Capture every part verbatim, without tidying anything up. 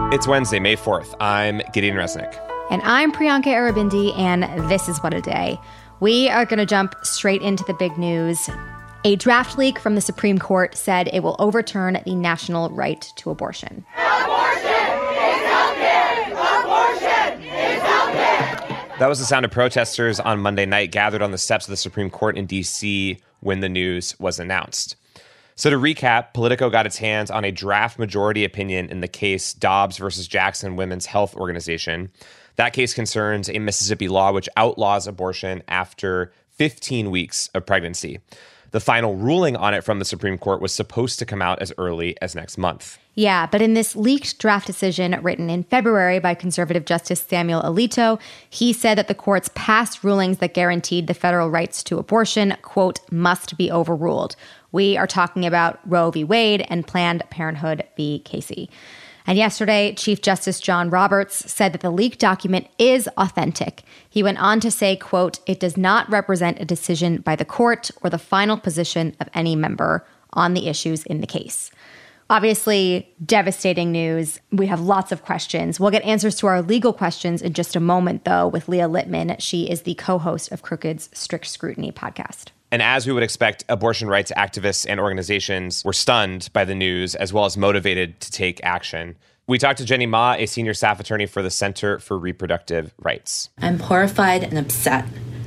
It's Wednesday, May fourth. I'm Gideon Resnick. And I'm Priyanka Aribindi, and this is What a Day. We are going to jump straight into the big news. A draft leak from the Supreme Court said it will overturn the national right to abortion. Abortion is healthcare! Abortion is healthcare! That was the sound of protesters on Monday night gathered on the steps of the Supreme Court in D C when the news was announced. So to recap, Politico got its hands on a draft majority opinion in the case Dobbs versus Jackson Women's Health Organization. That case concerns a Mississippi law which outlaws abortion after fifteen weeks of pregnancy. The final ruling on it from the Supreme Court was supposed to come out as early as next month. Yeah, but in this leaked draft decision written in February by conservative Justice Samuel Alito, he said that the court's past rulings that guaranteed the federal rights to abortion, quote, must be overruled. We are talking about Roe v. Wade and Planned Parenthood v. Casey. And yesterday, Chief Justice John Roberts said that the leaked document is authentic. He went on to say, quote, it does not represent a decision by the court or the final position of any member on the issues in the case. Obviously, devastating news. We have lots of questions. We'll get answers to our legal questions in just a moment, though, with Leah Littman. She is the co-host of Crooked's Strict Scrutiny podcast. And as we would expect, abortion rights activists and organizations were stunned by the news as well as motivated to take action. We talked to Jenny Ma, a senior staff attorney for the Center for Reproductive Rights. I'm horrified and upset.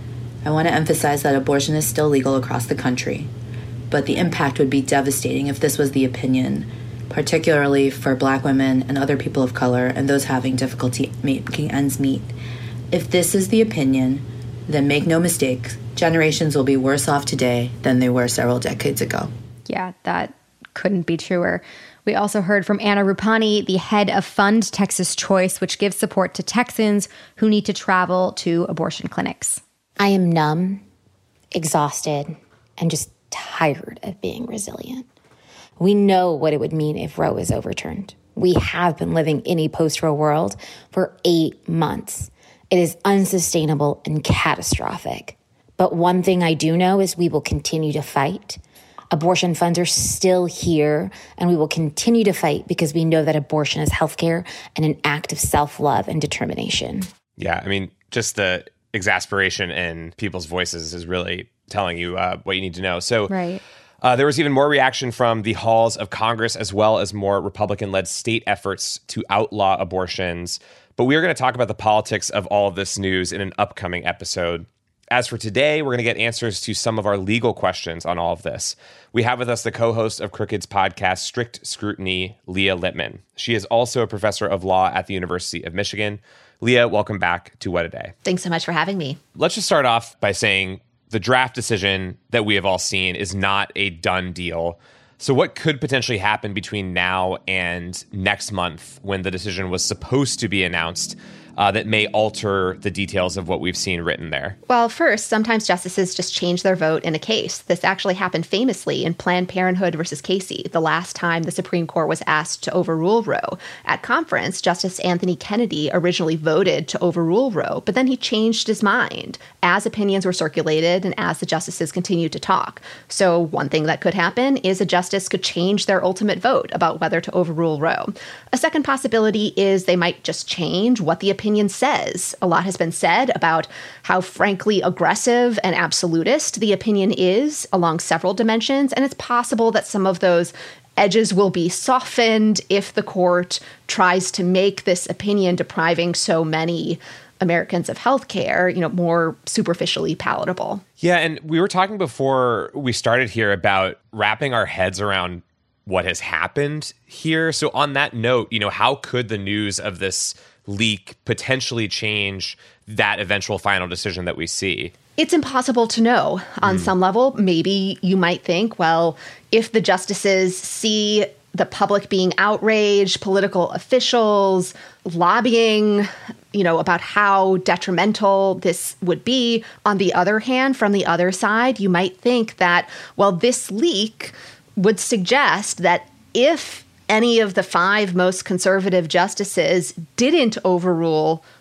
I want to emphasize that abortion is still legal across the country, but the impact would be devastating if this was the opinion, particularly for Black women and other people of color and those having difficulty making ends meet. If this is the opinion, then make no mistake, generations will be worse off today than they were several decades ago. Yeah, that couldn't be truer. We also heard from Anna Rupani, the head of Fund Texas Choice, which gives support to Texans who need to travel to abortion clinics. I am numb, exhausted, and just tired of being resilient. We know what it would mean if Roe is overturned. We have been living in a post-Roe world for eight months. It is unsustainable and catastrophic. But one thing I do know is we will continue to fight. Abortion funds are still here, and we will continue to fight because we know that abortion is healthcare and an act of self-love and determination. Yeah, I mean, just the exasperation in people's voices is really telling you uh, what you need to know. So right. uh, there was even more reaction from the halls of Congress as well as more Republican-led state efforts to outlaw abortions. But we are going to talk about the politics of all of this news in an upcoming episode. As for today, we're going to get answers to some of our legal questions on all of this. We have with us the co-host of Crooked's podcast, Strict Scrutiny, Leah Littman. She is also a professor of law at the University of Michigan. Leah, welcome back to What a Day. Thanks so much for having me. Let's just start off by saying the draft decision that we have all seen is not a done deal. So what could potentially happen between now and next month when the decision was supposed to be announced uh, that may alter the details of what we've seen written there? Well, first, sometimes justices just change their vote in a case. This actually happened famously in Planned Parenthood versus Casey, the last time the Supreme Court was asked to overrule Roe. At conference, Justice Anthony Kennedy originally voted to overrule Roe, but then he changed his mind as opinions were circulated and as the justices continued to talk. So one thing that could happen is a justice could change their ultimate vote about whether to overrule Roe. A second possibility is they might just change what the opinion says. A lot has been said about how frankly aggressive and absolutist the opinion is along several dimensions, and it's possible that some of those edges will be softened if the court tries to make this opinion depriving so many Americans of health care, you know, more superficially palatable. Yeah, and we were talking before we started here about wrapping our heads around what has happened here. So on that note, you know, how could the news of this leak potentially change that eventual final decision that we see? It's impossible to know on mm. some level. Maybe you might think, well, if the justices see the public being outraged, political officials lobbying, you know, about how detrimental this would be. On the other hand, from the other side, you might think that, well, this leak would suggest that if any of the five most conservative justices didn't overrule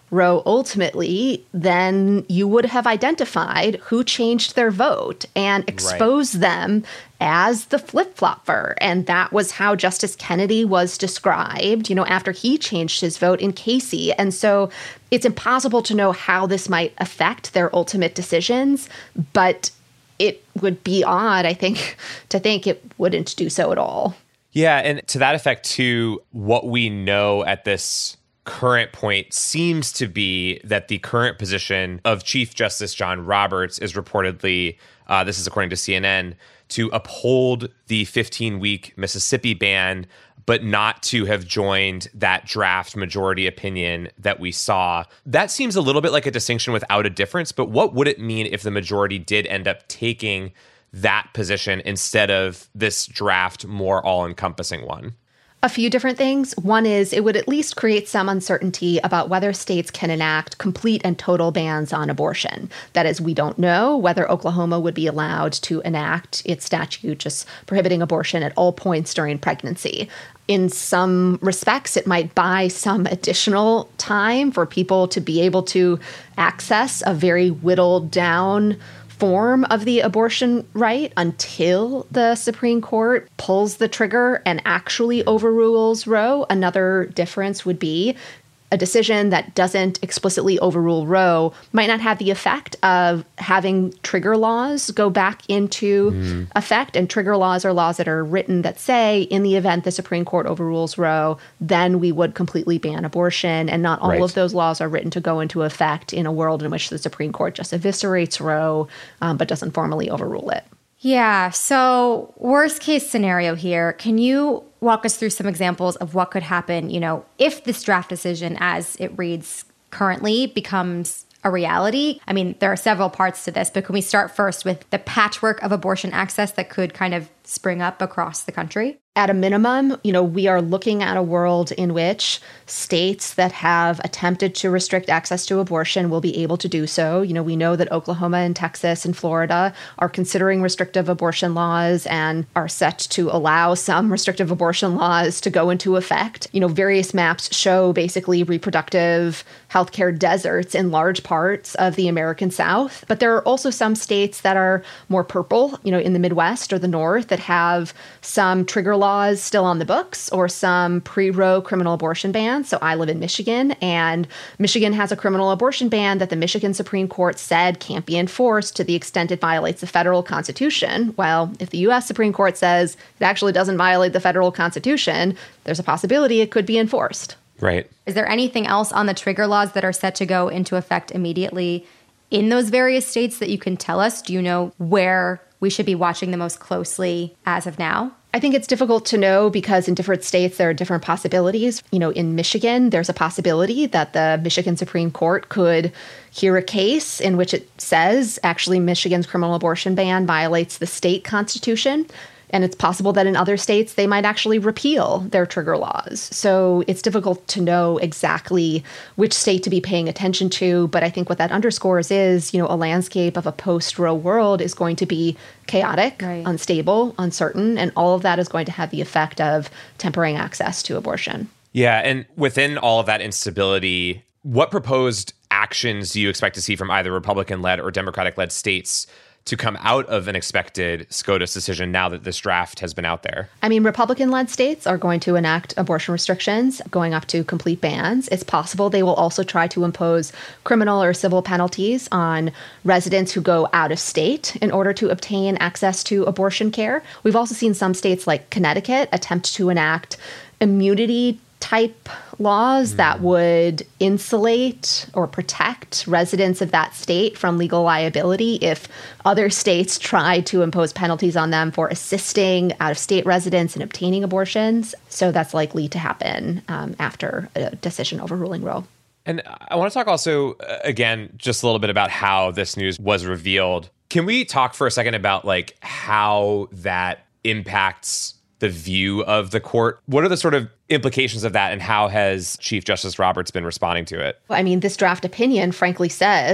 Roe ultimately, then you would have identified who changed their vote and exposed right. them as the flip-flopper. And that was how Justice Kennedy was described, you know, after he changed his vote in Casey. And so it's impossible to know how this might affect their ultimate decisions, but it would be odd, I think, to think it wouldn't do so at all. Yeah, and to that effect, too, what we know at this current point seems to be that the current position of Chief Justice John Roberts is reportedly, uh, this is according to C N N, to uphold the fifteen-week Mississippi ban, but not to have joined that draft majority opinion that we saw. That seems a little bit like a distinction without a difference, but what would it mean if the majority did end up taking that position instead of this draft more all-encompassing one? A few different things. One is it would at least create some uncertainty about whether states can enact complete and total bans on abortion. That is, we don't know whether Oklahoma would be allowed to enact its statute just prohibiting abortion at all points during pregnancy. In some respects, it might buy some additional time for people to be able to access a very whittled down form of the abortion right until the Supreme Court pulls the trigger and actually overrules Roe. Another difference would be a decision that doesn't explicitly overrule Roe might not have the effect of having trigger laws go back into mm. effect. And trigger laws are laws that are written that say, in the event the Supreme Court overrules Roe, then we would completely ban abortion. And not all right. of those laws are written to go into effect in a world in which the Supreme Court just eviscerates Roe, um, but doesn't formally overrule it. Yeah. So worst case scenario here, can you walk us through some examples of what could happen, you know, if this draft decision as it reads currently becomes a reality? I mean, there are several parts to this, but can we start first with the patchwork of abortion access that could kind of spring up across the country? At a minimum, you know, we are looking at a world in which states that have attempted to restrict access to abortion will be able to do so. You know, we know that Oklahoma and Texas and Florida are considering restrictive abortion laws and are set to allow some restrictive abortion laws to go into effect. You know, various maps show basically reproductive healthcare deserts in large parts of the American South. But there are also some states that are more purple, you know, in the Midwest or the North that have some trigger laws still on the books or some pre-Roe criminal abortion bans. So I live in Michigan, and Michigan has a criminal abortion ban that the Michigan Supreme Court said can't be enforced to the extent it violates the federal Constitution. Well, if the U S Supreme Court says it actually doesn't violate the federal Constitution, there's a possibility it could be enforced. Right. Is there anything else on the trigger laws that are set to go into effect immediately in those various states that you can tell us? Do you know where we should be watching the most closely as of now? I think it's difficult to know because in different states, there are different possibilities. You know, in Michigan, there's a possibility that the Michigan Supreme Court could hear a case in which it says actually Michigan's criminal abortion ban violates the state constitution. And it's possible that in other states, they might actually repeal their trigger laws. So it's difficult to know exactly which state to be paying attention to. But I think what that underscores is, you know, a landscape of a post-Roe world is going to be chaotic, right. unstable, uncertain. And all of that is going to have the effect of tempering access to abortion. Yeah. And within all of that instability, what proposed actions do you expect to see from either Republican-led or Democratic-led states to come out of an expected SCOTUS decision now that this draft has been out there? I mean, Republican-led states are going to enact abortion restrictions, going up to complete bans. It's possible they will also try to impose criminal or civil penalties on residents who go out of state in order to obtain access to abortion care. We've also seen some states like Connecticut attempt to enact immunity type laws mm. that would insulate or protect residents of that state from legal liability if other states tried to impose penalties on them for assisting out-of-state residents in obtaining abortions. So that's likely to happen um, after a decision overruling Roe. And I want to talk also, uh, again, just a little bit about how this news was revealed. Can we talk for a second about like how that impacts the view of the court? What are the sort of implications of that, and how has Chief Justice Roberts been responding to it? I mean, this draft opinion, frankly, says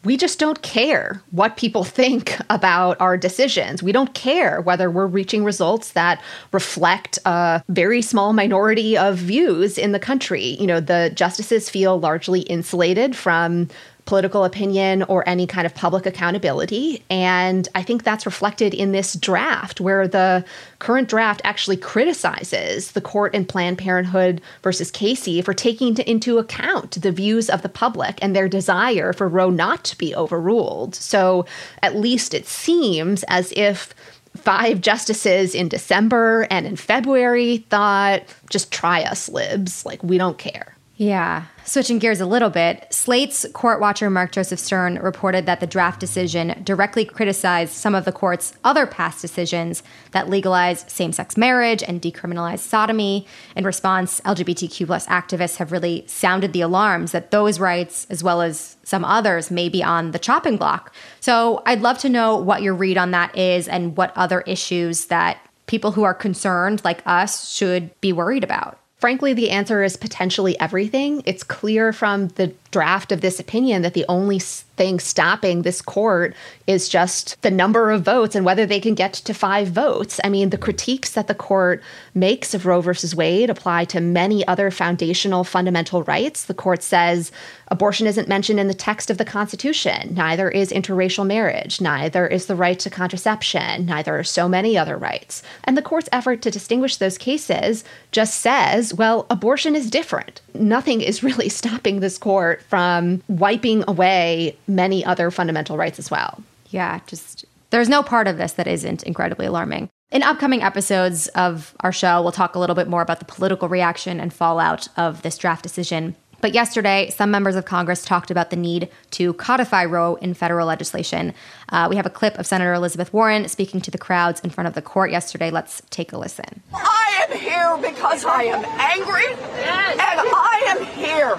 we just don't care what people think about our decisions. We don't care whether we're reaching results that reflect a very small minority of views in the country. You know, the justices feel largely insulated from political opinion or any kind of public accountability. And I think that's reflected in this draft, where the current draft actually criticizes the court in Planned Parenthood versus Casey for taking to, into account the views of the public and their desire for Roe not to be overruled. So at least it seems as if five justices in December and in February thought, just try us, libs. Like, we don't care. Yeah. Switching gears a little bit, Slate's court watcher Mark Joseph Stern reported that the draft decision directly criticized some of the court's other past decisions that legalize same-sex marriage and decriminalize sodomy. In response, L G B T Q plus activists have really sounded the alarms that those rights, as well as some others, may be on the chopping block. So I'd love to know what your read on that is and what other issues that people who are concerned, like us, should be worried about. Frankly, the answer is potentially everything. It's clear from the draft of this opinion that the only thing stopping this court is just the number of votes and whether they can get to five votes. I mean, the critiques that the court makes of Roe versus Wade apply to many other foundational fundamental rights. The court says abortion isn't mentioned in the text of the Constitution. Neither is interracial marriage. Neither is the right to contraception. Neither are so many other rights. And the court's effort to distinguish those cases just says, well, abortion is different. Nothing is really stopping this court from wiping away many other fundamental rights as well. Yeah, just there's no part of this that isn't incredibly alarming. In upcoming episodes of our show, we'll talk a little bit more about the political reaction and fallout of this draft decision. But yesterday, some members of Congress talked about the need to codify Roe in federal legislation. Uh, we have a clip of Senator Elizabeth Warren speaking to the crowds in front of the court yesterday. Let's take a listen. I am here because I am angry, and I am here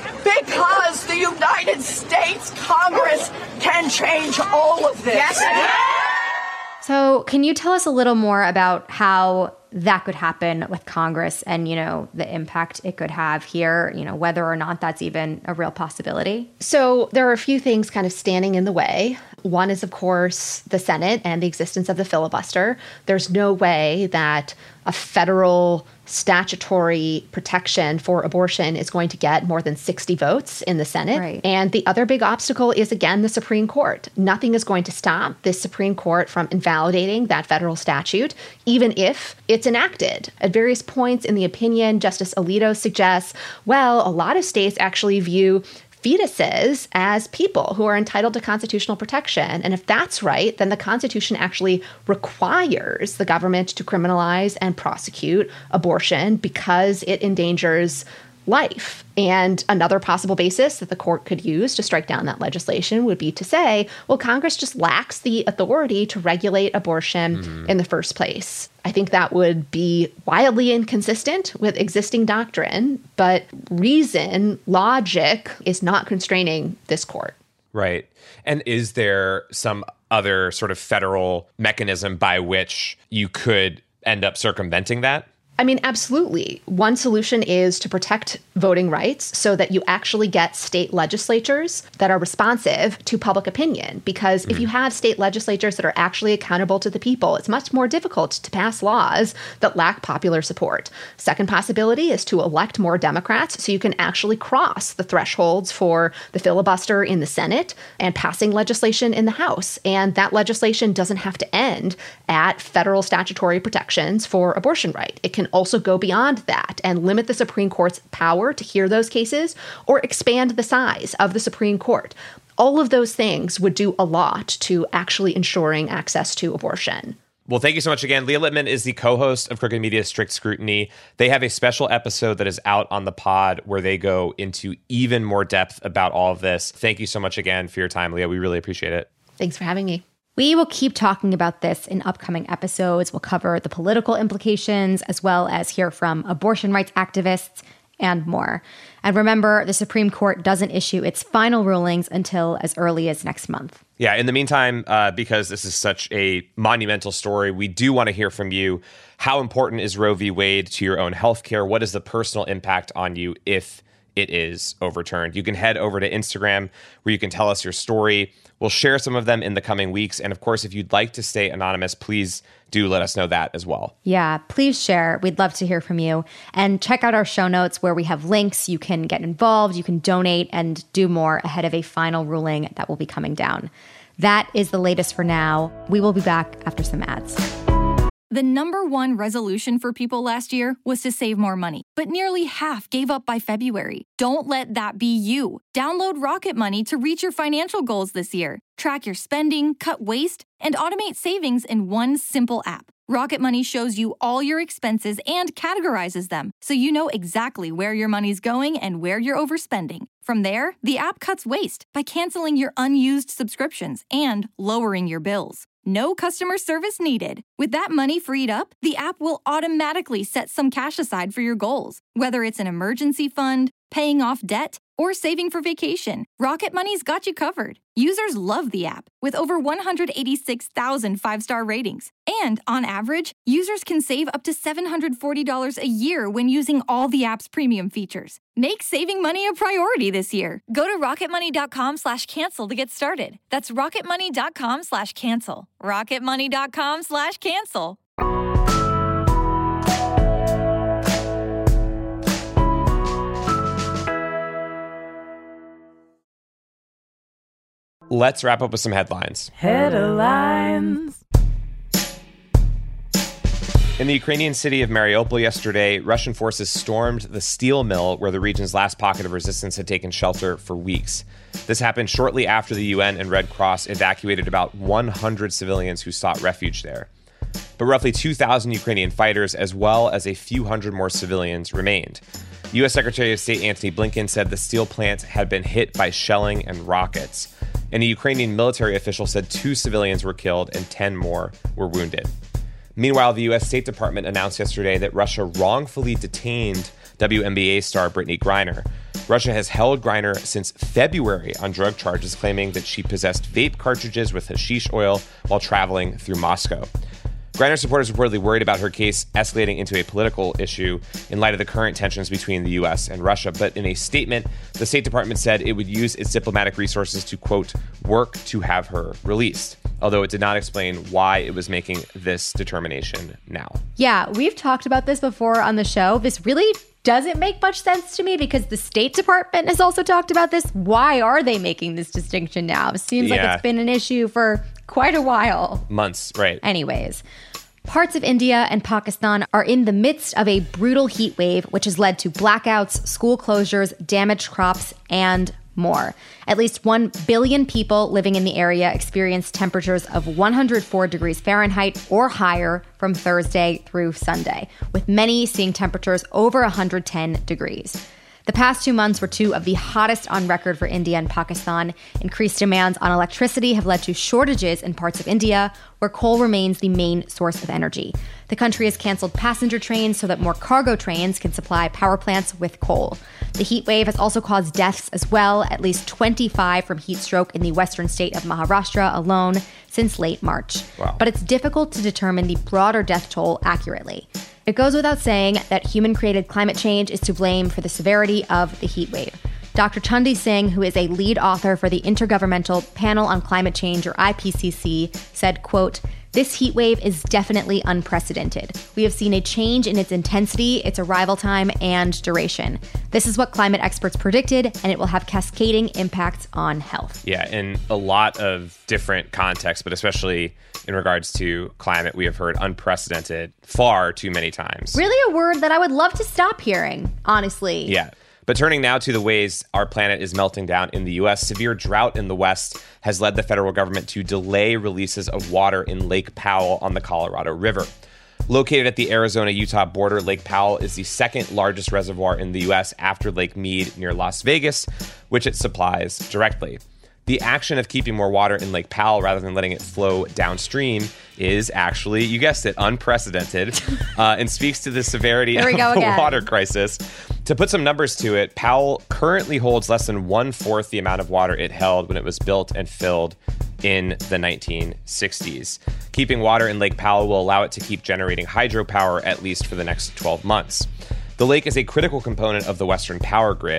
because the United States Congress can change all of this. Yes. So can you tell us a little more about how that could happen with Congress and, you know, the impact it could have here, you know, whether or not that's even a real possibility? So there are a few things kind of standing in the way. One is, of course, the Senate and the existence of the filibuster. There's no way that a federal statutory protection for abortion is going to get more than sixty votes in the Senate. Right. And the other big obstacle is, again, the Supreme Court. Nothing is going to stop this Supreme Court from invalidating that federal statute, even if it's enacted. At various points in the opinion, Justice Alito suggests, well, a lot of states actually view fetuses as people who are entitled to constitutional protection. And if that's right, then the Constitution actually requires the government to criminalize and prosecute abortion because it endangers life. And another possible basis that the court could use to strike down that legislation would be to say, well, Congress just lacks the authority to regulate abortion mm-hmm. in the first place. I think that would be wildly inconsistent with existing doctrine, but reason, logic is not constraining this court. Right. And is there some other sort of federal mechanism by which you could end up circumventing that? I mean, absolutely. One solution is to protect voting rights so that you actually get state legislatures that are responsive to public opinion. Because mm. if you have state legislatures that are actually accountable to the people, it's much more difficult to pass laws that lack popular support. Second possibility is to elect more Democrats so you can actually cross the thresholds for the filibuster in the Senate and passing legislation in the House. And that legislation doesn't have to end at federal statutory protections for abortion right. It can also go beyond that and limit the Supreme Court's power to hear those cases or expand the size of the Supreme Court. All of those things would do a lot to actually ensuring access to abortion. Well, thank you so much again. Leah Littman is the co-host of Crooked Media's Strict Scrutiny. They have a special episode that is out on the pod where they go into even more depth about all of this. Thank you so much again for your time, Leah. We really appreciate it. Thanks for having me. We will keep talking about this in upcoming episodes. We'll cover the political implications as well as hear from abortion rights activists and more. And remember, the Supreme Court doesn't issue its final rulings until as early as next month. Yeah, in the meantime, uh, because this is such a monumental story, we do want to hear from you. How important is Roe v. Wade to your own healthcare? What is the personal impact on you, if it is overturned. You can head over to Instagram where you can tell us your story. We'll share some of them in the coming weeks. And of course, if you'd like to stay anonymous, please do let us know that as well. Yeah, please share. We'd love to hear from you. And check out our show notes where we have links. You can get involved, you can donate, and do more ahead of a final ruling that will be coming down. That is the latest for now. We will be back after some ads. The number one resolution for people last year was to save more money, but nearly half gave up by February. Don't let that be you. Download Rocket Money to reach your financial goals this year. Track your spending, cut waste, and automate savings in one simple app. Rocket Money shows you all your expenses and categorizes them, so you know exactly where your money's going and where you're overspending. From there, the app cuts waste by canceling your unused subscriptions and lowering your bills. No customer service needed. With that money freed up, the app will automatically set some cash aside for your goals. Whether it's an emergency fund, paying off debt, or saving for vacation, Rocket Money's got you covered. Users love the app, with over one hundred eighty-six thousand five-star ratings. And on average, users can save up to seven hundred forty dollars a year when using all the app's premium features. Make saving money a priority this year. Go to rocketmoney.com slash cancel to get started. That's rocketmoney.com slash cancel. rocketmoney.com slash cancel. Let's wrap up with some headlines. Headlines. In the Ukrainian city of Mariupol yesterday, Russian forces stormed the steel mill where the region's last pocket of resistance had taken shelter for weeks. This happened shortly after the U N and Red Cross evacuated about one hundred civilians who sought refuge there. But roughly two thousand Ukrainian fighters, as well as a few hundred more civilians, remained. U S Secretary of State Antony Blinken said the steel plant had been hit by shelling and rockets. And a Ukrainian military official said two civilians were killed and ten more were wounded. Meanwhile, the U S State Department announced yesterday that Russia wrongfully detained W N B A star Brittany Griner. Russia has held Griner since February on drug charges, claiming that she possessed vape cartridges with hashish oil while traveling through Moscow. Griner supporters reportedly worried about her case escalating into a political issue in light of the current tensions between the U S and Russia. But in a statement, the State Department said it would use its diplomatic resources to, quote, work to have her released, although it did not explain why it was making this determination now. Yeah, we've talked about this before on the show. This really doesn't make much sense to me because the State Department has also talked about this. Why are they making this distinction now? It seems Yeah. like it's been an issue for quite a while. Months, right. Anyways, parts of India and Pakistan are in the midst of a brutal heat wave, which has led to blackouts, school closures, damaged crops, and more. At least one billion people living in the area experienced temperatures of one hundred four degrees Fahrenheit or higher from Thursday through Sunday, with many seeing temperatures over one hundred ten degrees. The past two months were two of the hottest on record for India and Pakistan. Increased demands on electricity have led to shortages in parts of India, where coal remains the main source of energy. The country has canceled passenger trains so that more cargo trains can supply power plants with coal. The heat wave has also caused deaths as well, at least twenty-five from heat stroke in the western state of Maharashtra alone since late March. Wow. But it's difficult to determine the broader death toll accurately. It goes without saying that human-created climate change is to blame for the severity of the heat wave. Doctor Chandi Singh, who is a lead author for the Intergovernmental Panel on Climate Change, or I P C C, said, quote, "This heat wave is definitely unprecedented. We have seen a change in its intensity, its arrival time, and duration. This is what climate experts predicted, and it will have cascading impacts on health." Yeah, in a lot of different contexts, but especially in regards to climate, we have heard unprecedented far too many times. Really a word that I would love to stop hearing, honestly. Yeah. But turning now to the ways our planet is melting down in the U S, severe drought in the West has led the federal government to delay releases of water in Lake Powell on the Colorado River. Located at the Arizona-Utah border, Lake Powell is the second largest reservoir in the U S after Lake Mead near Las Vegas, which it supplies directly. The action of keeping more water in Lake Powell rather than letting it flow downstream is actually, you guessed it, unprecedented uh, and speaks to the severity Here we of go the again. water crisis. To put some numbers to it, Powell currently holds less than one-fourth the amount of water it held when it was built and filled in the nineteen sixties. Keeping water in Lake Powell will allow it to keep generating hydropower at least for the next twelve months. The lake is a critical component of the Western power grid.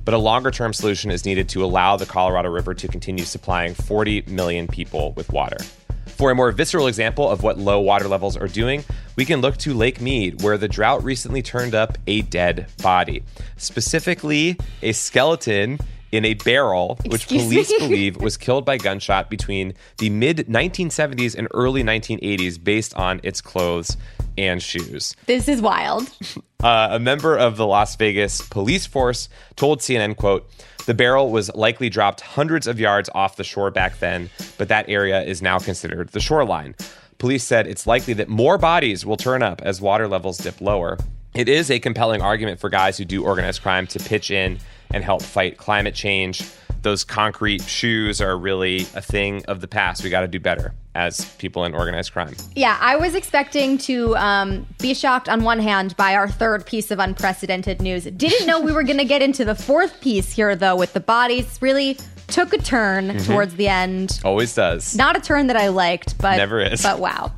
but a longer-term solution is needed to allow the Colorado River to continue supplying forty million people with water. For a more visceral example of what low water levels are doing, we can look to Lake Mead, where the drought recently turned up a dead body, specifically a skeleton in a barrel, which Excuse police me? believe was killed by gunshot between the mid nineteen seventies and early nineteen eighties based on its clothes and shoes. This is wild. Uh, a member of the Las Vegas police force told C N N, quote, "The barrel was likely dropped hundreds of yards off the shore back then, but that area is now considered the shoreline. Police said it's likely that more bodies will turn up as water levels dip lower. It is a compelling argument for guys who do organized crime to pitch in and help fight climate change. Those concrete shoes are really a thing of the past. We got to do better as people in organized crime." Yeah, I was expecting to um, be shocked on one hand by our third piece of unprecedented news. Didn't know we were going to get into the fourth piece here, though, with the bodies. Really took a turn Mm-hmm. towards the end. Always does. Not a turn that I liked, but Never is. But wow.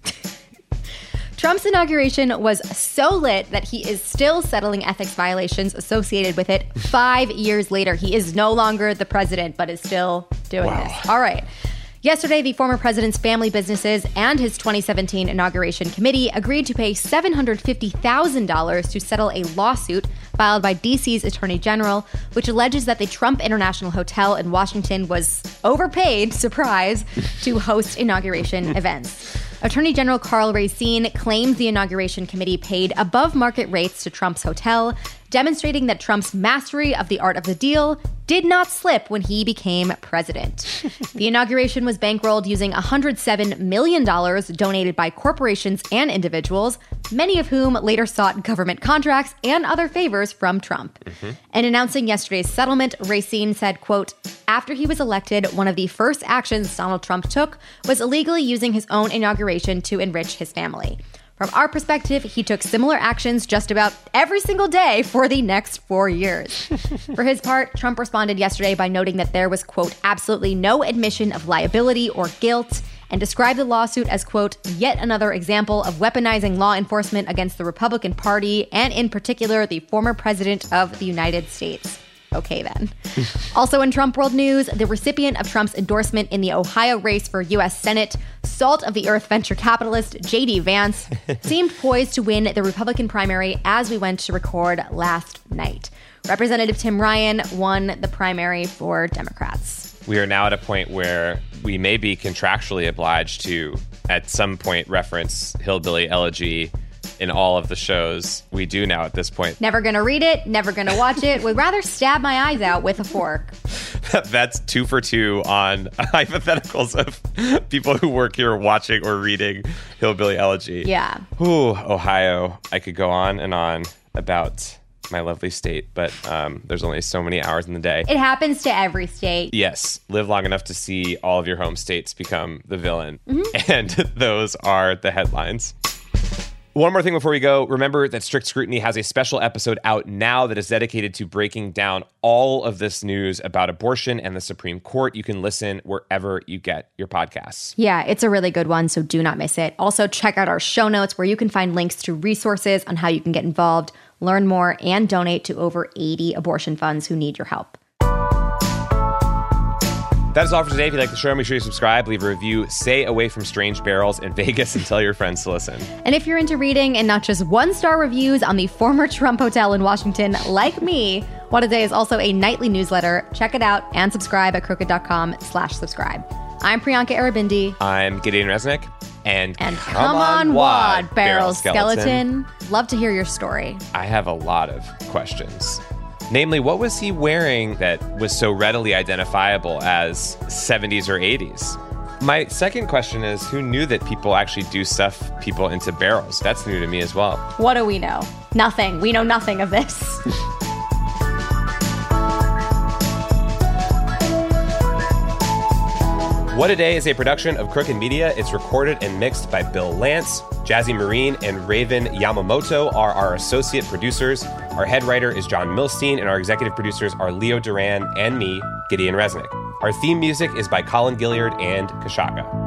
Trump's inauguration was so lit that he is still settling ethics violations associated with it five years later. He is no longer the president, but is still doing Wow. this. All right. Yesterday, the former president's family businesses and his twenty seventeen inauguration committee agreed to pay seven hundred fifty thousand dollars to settle a lawsuit filed by D C's Attorney General, which alleges that the Trump International Hotel in Washington was overpaid, surprise, to host inauguration events. Attorney General Karl Racine claims the inauguration committee paid above market rates to Trump's hotel, demonstrating that Trump's mastery of the art of the deal did not slip when he became president. The inauguration was bankrolled using one hundred seven million dollars donated by corporations and individuals, many of whom later sought government contracts and other favors from Trump. Mm-hmm. And announcing yesterday's settlement, Racine said, quote, "After he was elected, one of the first actions Donald Trump took was illegally using his own inauguration to enrich his family. From our perspective, he took similar actions just about every single day for the next four years. For his part, Trump responded yesterday by noting that there was, quote, absolutely no admission of liability or guilt, and described the lawsuit as, quote, yet another example of weaponizing law enforcement against the Republican Party, and in particular, the former president of the United States. Okay, then. Also in Trump world news, the recipient of Trump's endorsement in the Ohio race for U S Senate, salt of the earth venture capitalist J D Vance, seemed poised to win the Republican primary as we went to record last night. Representative Tim Ryan won the primary for Democrats. We are now at a point where we may be contractually obliged to, at some point, reference Hillbilly Elegy in all of the shows we do now at this point. Never gonna read it, never gonna watch it. Would rather stab my eyes out with a fork. That's two for two on hypotheticals of people who work here watching or reading Hillbilly Elegy. Yeah. Ooh, Ohio. I could go on and on about my lovely state, but um, there's only so many hours in the day. It happens to every state. Yes, live long enough to see all of your home states become the villain. Mm-hmm. And those are the headlines. One more thing before we go. Remember that Strict Scrutiny has a special episode out now that is dedicated to breaking down all of this news about abortion and the Supreme Court. You can listen wherever you get your podcasts. Yeah, it's a really good one, so do not miss it. Also, check out our show notes where you can find links to resources on how you can get involved, learn more, and donate to over eighty abortion funds who need your help. That is all for today. If you like the show, make sure you subscribe, leave a review, stay away from strange barrels in Vegas, and tell your friends to listen. And if you're into reading and not just one-star reviews on the former Trump Hotel in Washington, like me, What A Day is also a nightly newsletter. Check it out and subscribe at crooked.com slash subscribe. I'm Priyanka Arabindi. I'm Gideon Resnick. And, and come, come on, Wad, Barrel, Barrel Skeleton. Skeleton. Love to hear your story. I have a lot of questions. Namely, what was he wearing that was so readily identifiable as seventies or eighties? My second question is, who knew that people actually do stuff people into barrels? That's new to me as well. What do we know? Nothing. We know nothing of this. What A Day is a production of Crooked Media. It's recorded and mixed by Bill Lance. Jazzy Marine and Raven Yamamoto are our associate producers. Our head writer is John Milstein, and our executive producers are Leo Duran and me, Gideon Resnick. Our theme music is by Colin Gilliard and Kashaka.